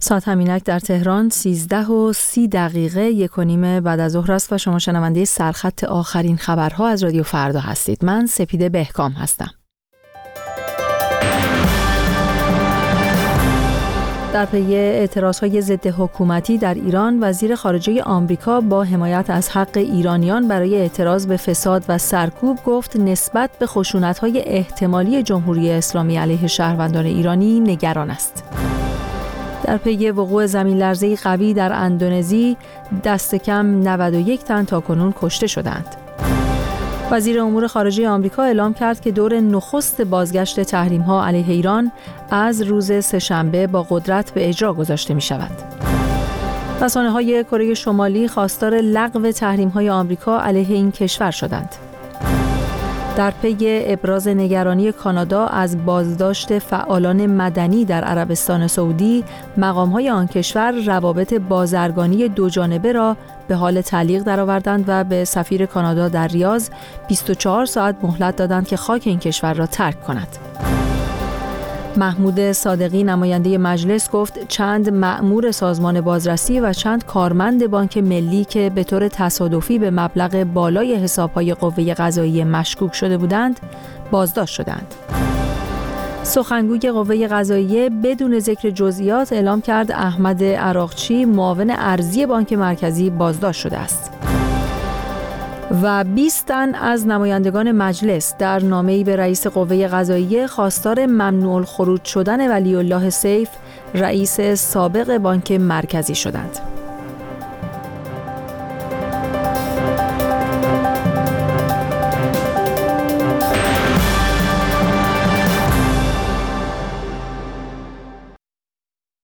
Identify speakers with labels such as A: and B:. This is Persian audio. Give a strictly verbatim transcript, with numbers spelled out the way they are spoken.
A: ساعت همینک در تهران سیزده و سی دقیقه یک و نیم بعد از ظهر است و شما شنونده سرخط آخرین خبرها از رادیو فردا هستید. من سپیده بهکام هستم. در پی اعتراضهای ضد حکومتی در ایران، وزیر خارجه آمریکا با حمایت از حق ایرانیان برای اعتراض به فساد و سرکوب گفت نسبت به خشونت‌های احتمالی جمهوری اسلامی علیه شهروندان ایرانی نگران است. در پی وقوع زمین‌لرزه‌ای قوی در اندونزی، دست کم نود و یک تن تاکنون کشته شدند. وزیر امور خارجه آمریکا اعلام کرد که دور نخست بازگشت تحریم‌ها علیه ایران از روز سه‌شنبه با قدرت به اجرا گذاشته می‌شود. رسانه‌های کره شمالی خواستار لغو تحریم‌های آمریکا علیه این کشور شدند. در پی ابراز نگرانی کانادا از بازداشت فعالان مدنی در عربستان سعودی، مقام‌های آن کشور روابط بازرگانی دوجانبه را به حال تعلیق درآوردند و به سفیر کانادا در ریاض بیست و چهار ساعت مهلت دادند که خاک این کشور را ترک کند. محمود صادقی نماینده مجلس گفت چند مأمور سازمان بازرسی و چند کارمند بانک ملی که به طور تصادفی به مبلغ بالای حساب‌های قوه قضاییه مشکوک شده بودند بازداشت شدند. سخنگوی قوه قضاییه بدون ذکر جزئیات اعلام کرد احمد عراقچی معاون ارضی بانک مرکزی بازداشت شده است. و بیست تن از نمایندگان مجلس در نامه‌ای به رئیس قوه قضاییه خواستار ممنوع الخروج شدن ولی الله سیف، رئیس سابق بانک مرکزی شدند.